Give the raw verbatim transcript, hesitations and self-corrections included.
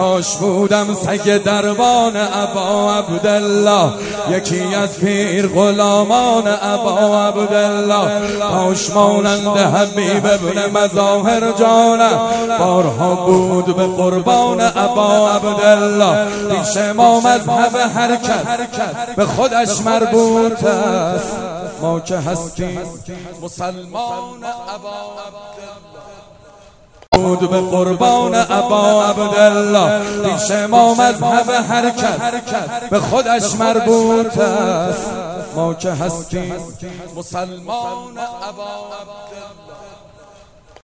کاش بودم سگ دربان ابا عبدالله، یکی از پیر غلامان ابا عبدالله. کاش مانند حبیب ابن مظاهر جانم بارها بود به قربان ابا عبدالله. پیش ما مذهب هر کس به خودش مربوط است، ما که هستیم مسلمان ابا عبدالله. بود به قربان ابا عبدالله. پیش ما مذهب هر کس به خودش مربوط است، ما که هستیم مسلمان ابا عبدالله.